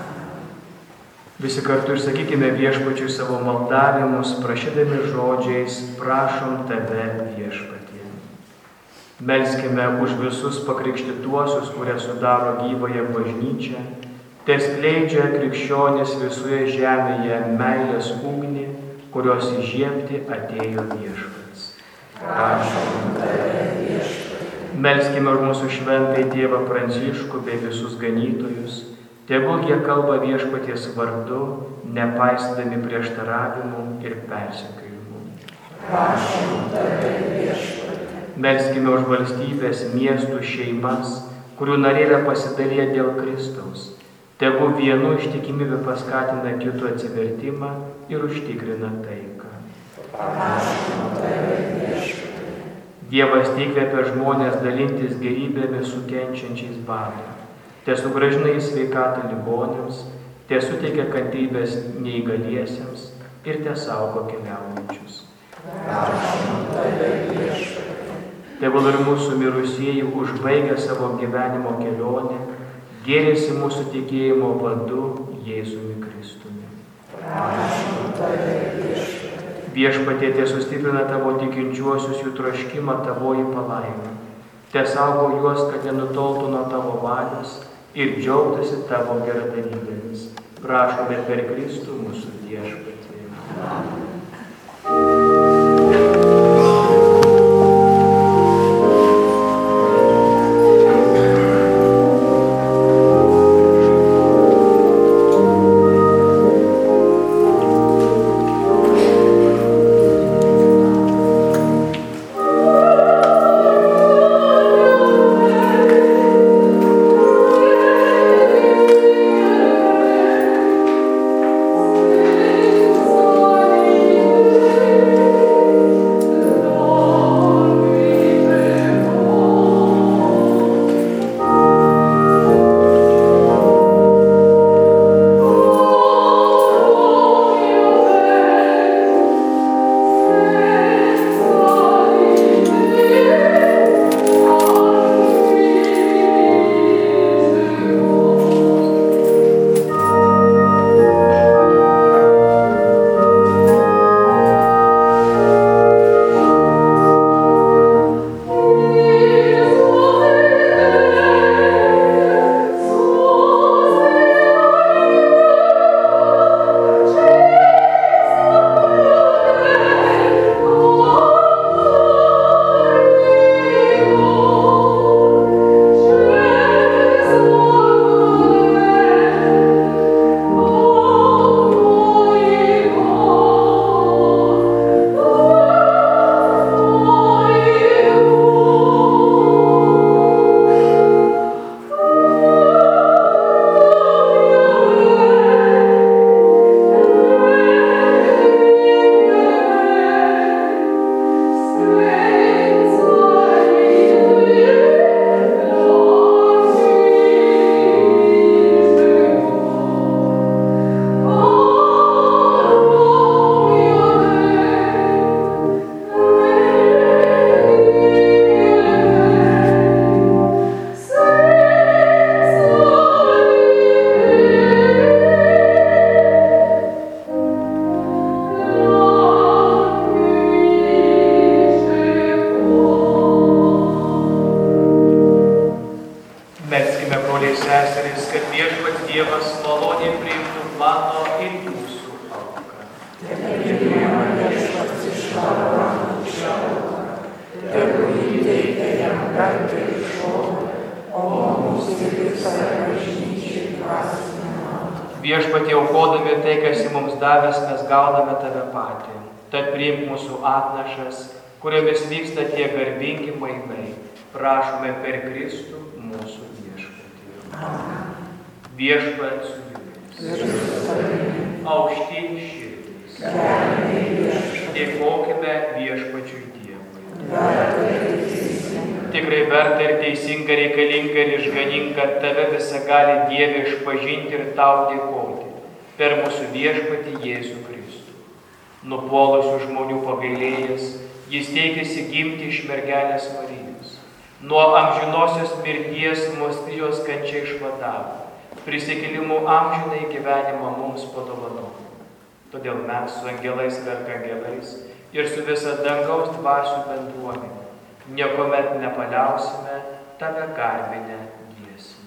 Visi kartu išsakykime Viešpačiui savo maldavimus, prašydami žodžiais: prašom tave, Viešpatie. Melskime už visus pakrikštytuosius, kurie sudaro gyvąją bažnyčią, teskleidžia krikščionys visoje žemėje meilės ugnį, kurios įžiebti atėjo Viešpats. Prašom tave, Viešpatie. Melskime už mūsų šventąjį tėvą Pranciškų bei visus ganytojus, tegul jie kalba Viešpaties vardu, nepaisydami prieštaravimų ir persekiojimų. Prašom tave, Viešpatie. Melskime už valstybės, miestų, šeimas, kurių nariai yra pasidaliję dėl Kristaus. Tegu vienu ištikimybė paskatina kito atsivertimą ir užtikrina taiką. Prašom tave, Viešpatie. Dievas įkvepia žmonės dalintis gerybėmis su kenčiančiais badu. Te sugrąžina į sveikatą ligoniams, te suteikia kantrybės neįgaliesiems ir te saugo keliaujančius. Prašom tave, Viešpatie. Tegul ir mūsų mirusieji užbaigia savo gyvenimo kelionę, gėrėsi mūsų tikėjimo vadu Jėzumi Kristumi. Prašom tave, Viešpatie. Viešpatie, te sustiprina tavo tikinčiuosius jų troškimą tavoji palaima. Te saugo juos, kad nenutoltų nuo tavo valios ir džiaugtųsi tavo geradarybėmis. Prašome per Kristų mūsų Viešpatie. Amen. Priima viešpats iš Abraomo šiaurą, tegu įteikia jam garbę ir šlovę, o mūsų visai bažnyčiai dvasinimą. Viešpatie, aukodami tai, kas į mums davęs, mes gauname tave patį. Tad priimk mūsų atnašas, kuriomis vyksta tie garbingi mainai. Prašome per Kristų mūsų viešpatį. Viešpat su jumis. Aukštyn širdis. Dėkokime viešpačiui Dievui. Tikrai verta ir teisinga, reikalinga ir išganinga tave visagali Dieve išpažinti ir tau dėkoti per mūsų viešpatį Jėzų Kristų. Nupuolusių žmonių pagailėjęs, jis teikėsi gimti iš mergelės Marijos. Nuo amžinosios mirties mus jos kančia išvadavo, prisikėlimų amžinai gyvenimą mums padovanojo. Todėl mes su angelais ir arkangelais ir su visa dangaus dvasių bendruomenė niekuomet nepaliausime tave garbinę giesmę.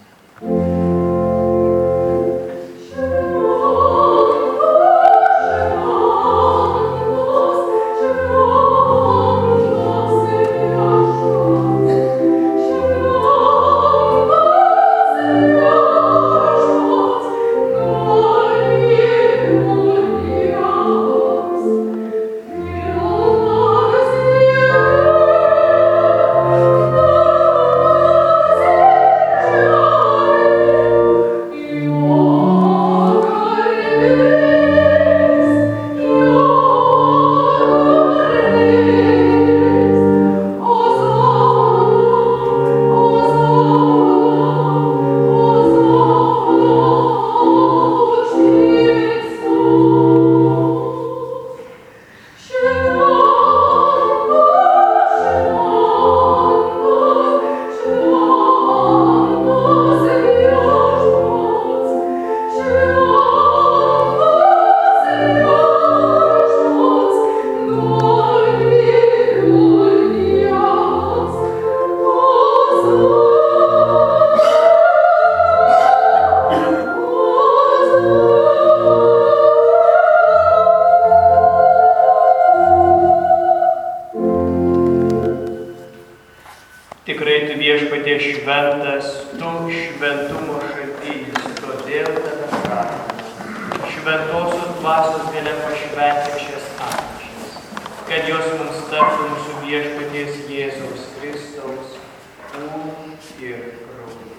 Tikrai tu viešpatie šventas, tu šventumo šaltinis, todėl tave prašome. Šventosios dvasios galia pašventik šias atnašas, kad jos mums taptų mūsų viešpaties Jėzaus Kristaus kūnu ir krauju.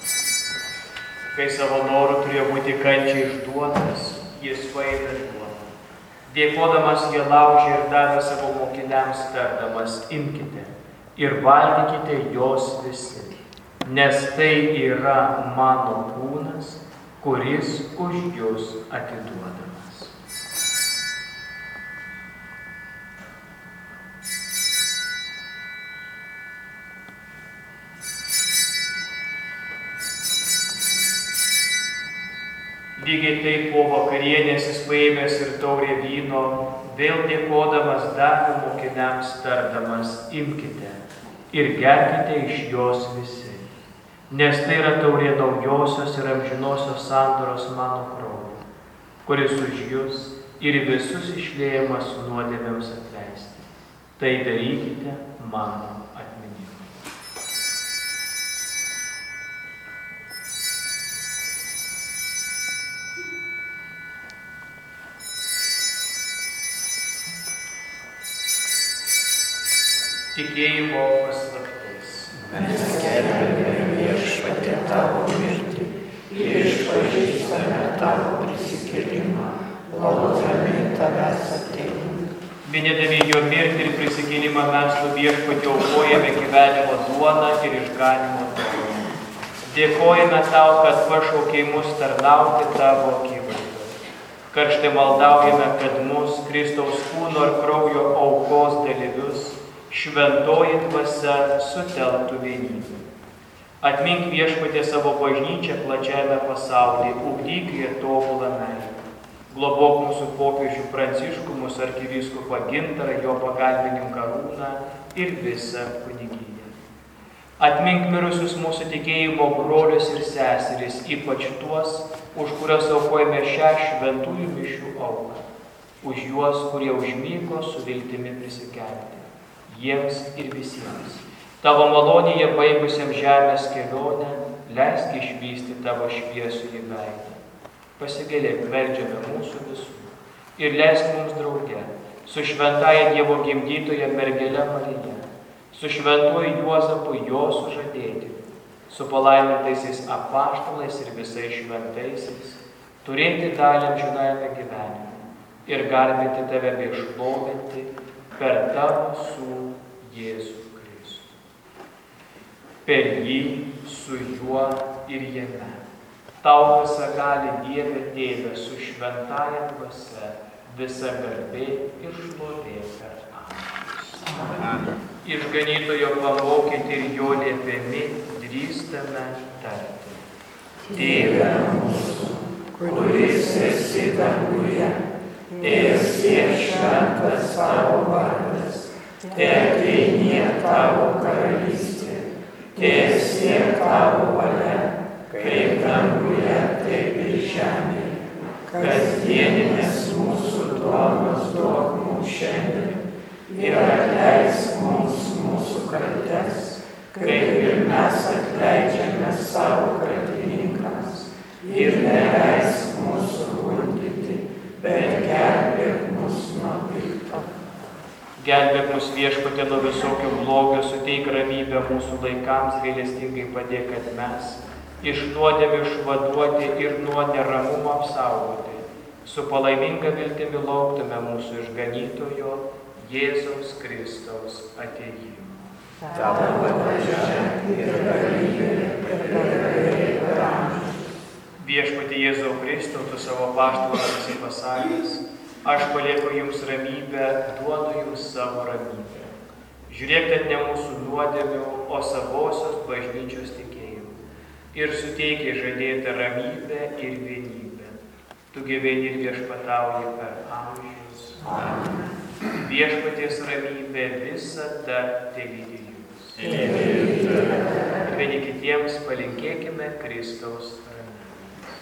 Kai savo norų turėjo būti kančiai išduotas, jis paėmė duoną. Dėkodamas jie laužė ir davė savo mokiniams tardamas: imkite ir valgykite jos visi, nes tai yra mano kūnas, kuris už jus atiduodamas. Lygiai taip po vakarienės jis paėmęs ir taurę vyno, vėl dėkodamas davė mokiniams tardamas: imkite ir gerkite iš jos visi, nes tai yra taurė naujosios ir amžinosios sandoros mano kraujo, kuris už jus ir visus išliejamas nuodėmėms atleisti. Tai darykite mano atminimui. Tikėjimo paslaptis. Mes skelbiame viešpatie tavo mirtį ir išpažįstame tavo prisikėlimą, laukdami tavęs ateinant. Minėdami jo mirtį ir prisikėlimą mes su viešpatie aukojame gyvenimo duoną ir išganimo taurę. Dėkojame tau, kad pašaukei mus tarnauti tavo akivaizdoje. Karštai maldaujame, kad mus Kristaus kūno ir kraujo aukos dalyvius šventoji dvasia sutelktų vienybę. Atmink viešpatie savo bažnyčią plačiame pasaulyje, ugdyk ir tobulą meilę. Globok mūsų popiežių Pranciškų, mūsų arkivyskupą Gintarą, jo pagalbininką Arūną ir visą kunigiją. Atmink mirusius mūsų tikėjimo brolius ir seseris, ypač tuos, už kuriuos aukojame šią šventųjų mišių auką. už juos, kurie užmygo su viltimi prisikelti, jiems ir visiems. Tavo malonėje baigusiam žemės kelionę, leisk išvysti tavo šviesųjį veidą. Pasigailėk, meldžiame mūsų visų ir leisk mums drauge su šventaja Dievo gimdytoja mergele Marija, su šventuoju Juozapu jo sužadėtiniu, su palaimintaisiais apaštalais ir visais šventaisiais, turėti dalį amžinajame gyvenime ir garbinti tave bei šlovinti per tavo sūnų Jėzų Kristų. Per jį, su juo ir jame. Tau visagali Dieve Tėve su šventąja dvasia, visa garbė ir šlovė per amžius. Išganytojo pamokyti ir jo liepiami drįstame tarti. Tėve mūsų, kuris esi danguje, teesie šventas tavo vardas, teateinie tavo karalystė, teesie tavo valia, kaip danguje, taip ir žemėje. Kasdieninės mūsų duonos duok mums šiandien ir atleisk mums mūsų kaltes, kaip ir mes atleidžiame savo kaltininkams. Ir neleisk mūsų gundyti, bet gelbėk mus nuo pikto. Gelbėk mus Viešpatie nuo visokio blogio, suteik ramybę mūsų laikams, gailestingai padėk, kad mes iš nuodėmių išvaduoti ir nuo neramumo apsaugoti, su palaiminga viltimi lauktume mūsų išganytojo Jėzaus Kristaus atėjimo. Tavo valdžia ir galybė per amžius. Viešpatie Jėzau Kristau, tu savo apaštalams esi pasakęs, aš palieku jums ramybę, duodu jums savo ramybę. Žiūrėk, kad ne mūsų nuodėmių, o savosios bažnyčios tikėjimų. Ir suteikia žadėtą ramybę ir vienybę. Tu gyveni ir viešpatauji per amžius. Amen. Viešpaties ramybė visada telydi jus. Ir vieni kitiems palinkėkime Kristaus ramybės.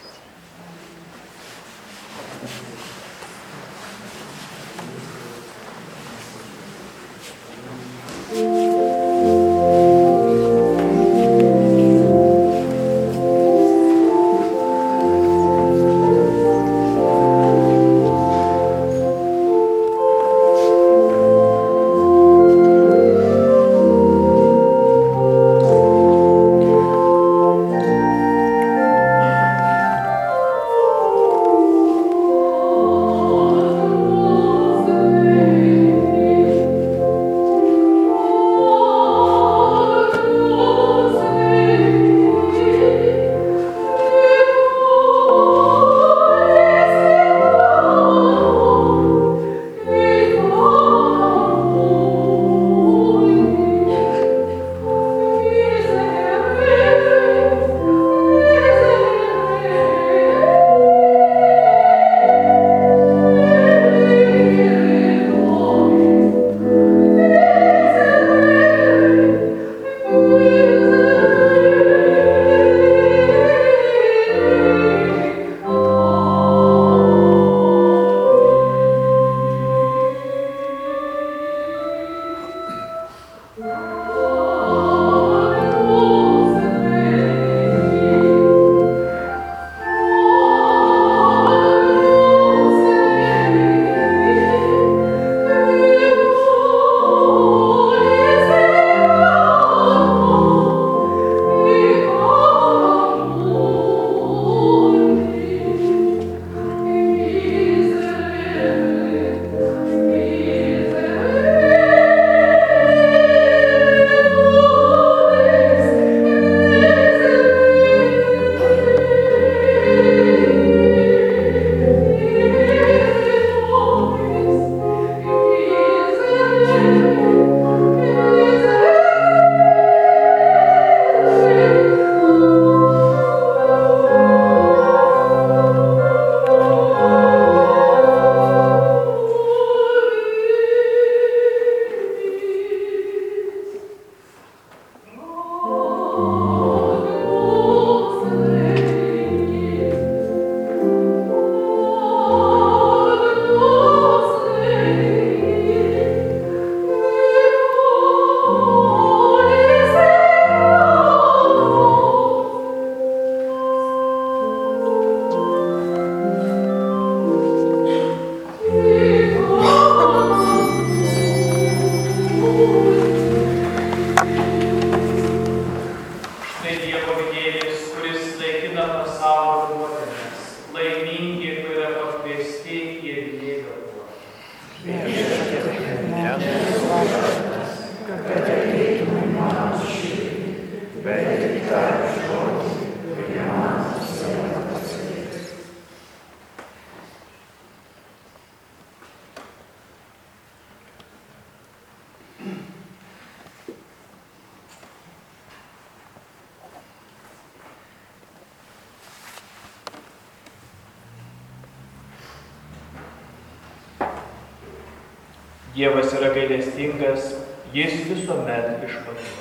Dievas yra gailestingas, jis visuomet išvaduoja.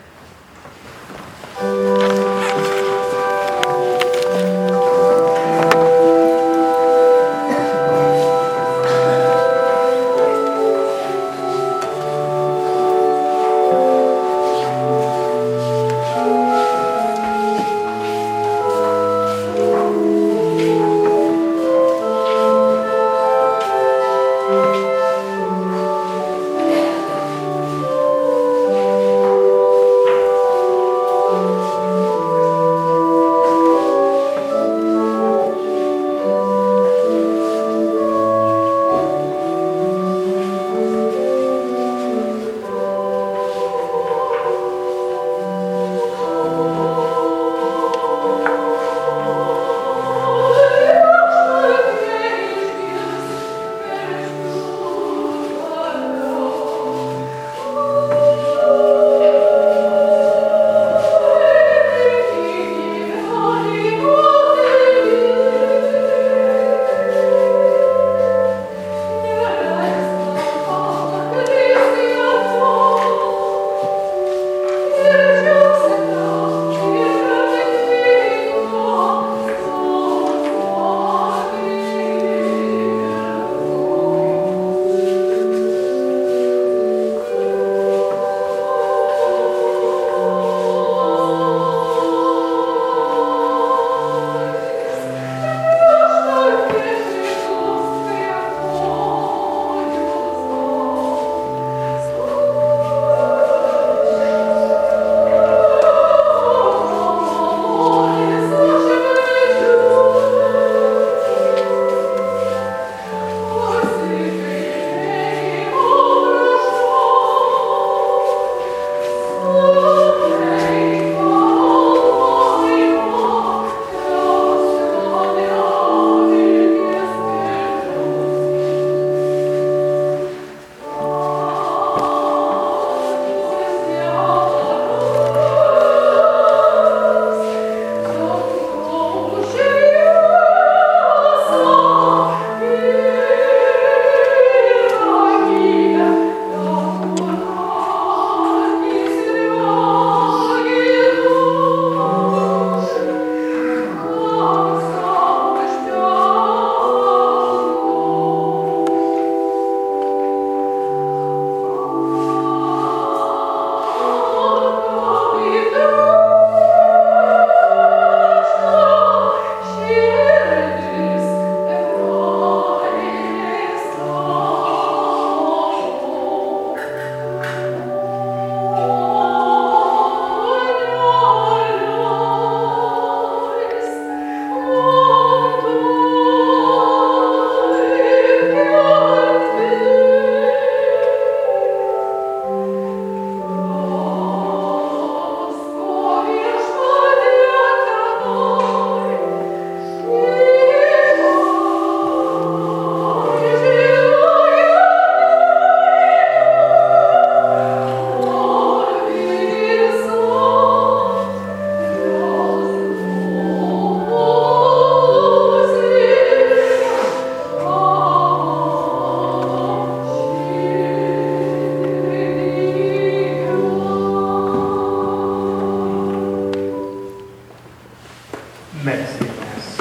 Melsimės.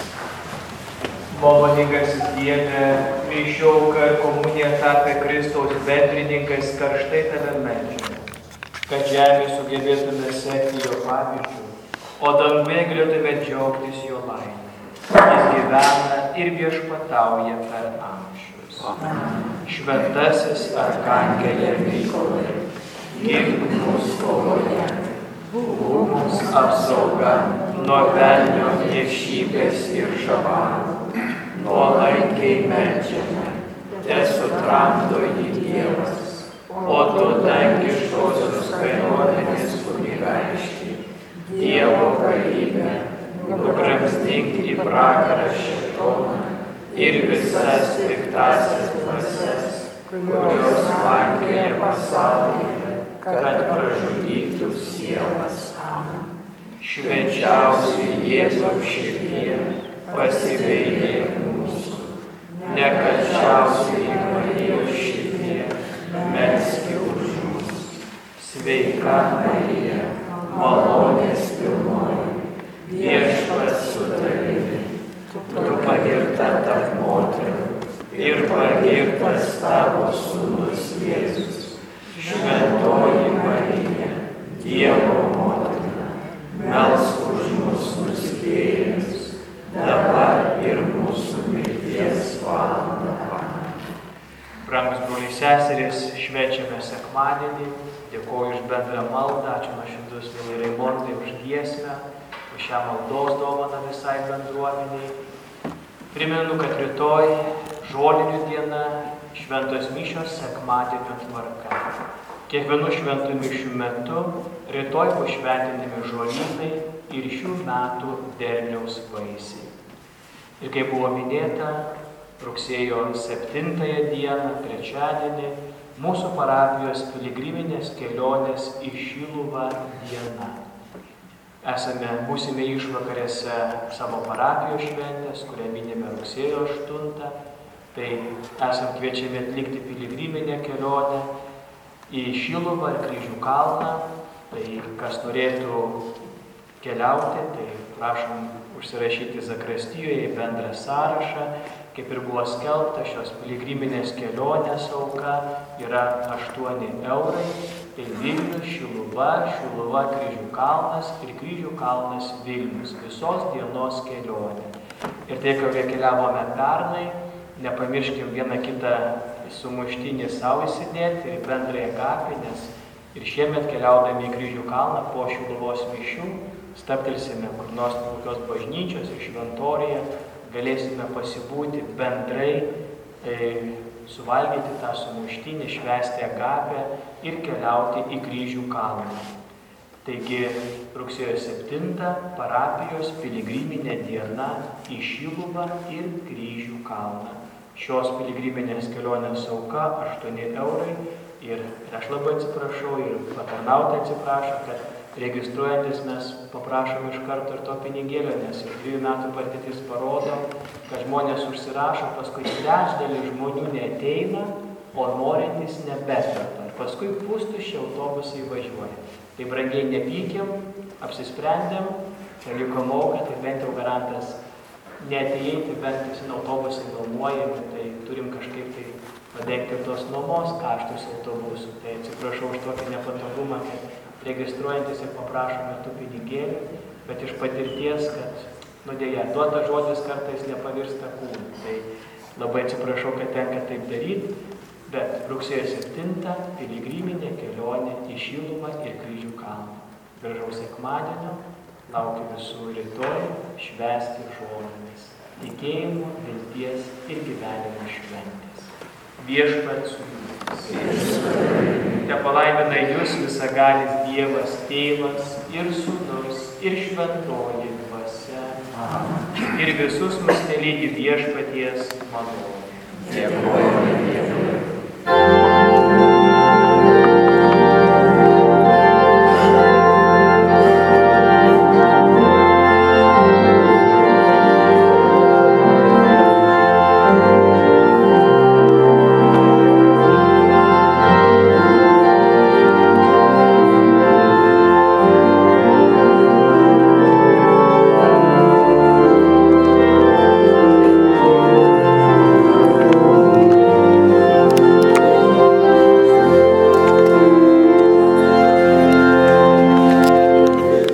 Maloningasis Dieve, mišių auka ir komunija tapę Kristaus bendrininkais karštai tave meldžiame, kad žemė sugebėtume sekti jo pavyzdžiu, o danguje galėtume džiaugtis jo laimę. Jis gyvena ir viešpatauja per amžius. Šventasis arkangelė Mykolai, gink mus kovoje, būk mums apsauga nuo velnio niekšybės ir šamanų. Nuolankiai meldžiame, tesutramdo jį Dievas, o tu dangiškosios kariuomenės kunigaikšti, Dievo galybę, nugramzdink į pragarą šėtoną ir visas piktąsias dvasias, kurios slankioja pasaulyje, kad pražudytų sielas. Švenčiausiai Jėzaus širdie, pasigailėk mūsų, nekalčiausiai Marijos širdie, sveika Marija, malonės pilnoji, viešpats su tavimi, tu pagirta tarp moterų ir pagirtas tavo sūnus Jėzus. Šventoji Marija, Dievo motina, melsk už mus nusidėjėlius, dabar ir mūsų mirties valandą. Brangus broliai seserys, švenčiame sekmadienį. Dėkoju už bendrą maldą, ačiū nuoširdus mielai Raimondai už giesmę, už šią maldos dovaną visai bendruomeniai. Primenu, kad rytoj žolinių diena, šventos mišios sekmadienio tvarka. Kiekvienų šventų mišių metu rytoj bus šventinami žolynai ir šių metų derliaus vaisiai. Ir kaip buvo minėta, rugsėjo 7 dieną, trečiadienį, mūsų parapijos piligriminės kelionės į Šiluvą diena. Būsime išvakarėse savo parapijos šventės, kurią minime rugsėjo 8. Tai esam kviečiami atlikti piligriminę kelionę į Šiluvą ir Kryžių kalną. Tai kas norėtų keliauti, tai prašom užsirašyti zakristijoje į bendrą sąrašą. Kaip ir buvo skelbta, šios piligriminės kelionės auka yra 8 eurai. Tai Vilnius, Šiluva, Šiluva, Kryžių kalnas ir Kryžių kalnas Vilnius. Visos dienos kelionė. Ir tai, kai keliavome pernai, nepamirškim vieną kitą sumuštinį savo įsidėti ir bendrąją agapę, nes ir šiemet keliaudami į Kryžių kalną po Šiluvos mišių stabtelsime kur nors kokios bažnyčios ir šventoriuje, galėsime pasibūti bendrai, suvalgyti tą sumuštinį, švęsti agapę ir keliauti į Kryžių kalną. Taigi rugsėjo 7 parapijos piligriminė diena į Šiluvą ir Kryžių kalną. Šios piligriminės kelionės auka 8 eurai ir aš labai atsiprašau ir patarnauti atsiprašau, kad registruojantis mes paprašom iš karto ir to pinigėlio, nes jau 2 metų patirtis parodo, kad žmonės užsirašo, paskui trečdalis žmonių neateina, o norintys nebeperka. Paskui pustuščiai autobusai važiuoja. Tai brangiai nepykim, apsisprendėm, liko mauka, tai bent jau garantas neatėjai, tai bent autobusai nuomojami, tai turim kažkaip tai padengti tos nuomos kaštus autobusų. Tai atsiprašau už tokį nepatogumą, kad registruojantis ir paprašome tų pinigėlių, bet iš patirties, kad dėja, duotas žodis kartais nepavirsta kūnu. Tai labai atsiprašau, kad tenka taip daryti, bet rugsėjo 7 piligriminė kelionė į Šiluvą ir Kryžių kalną. Gražaus sekmadienio, laukiu visų rytoj švęsti žolėmis. Tikėjimo, vilties ir gyvenimo šventės. Viešpats su jumis. Te palaimina jūs visagalis Dievas, Tėvas ir Sūnus ir Šventoji Dvasia. Ir visus mus telydi viešpaties malonė. Dėkojame Dievui.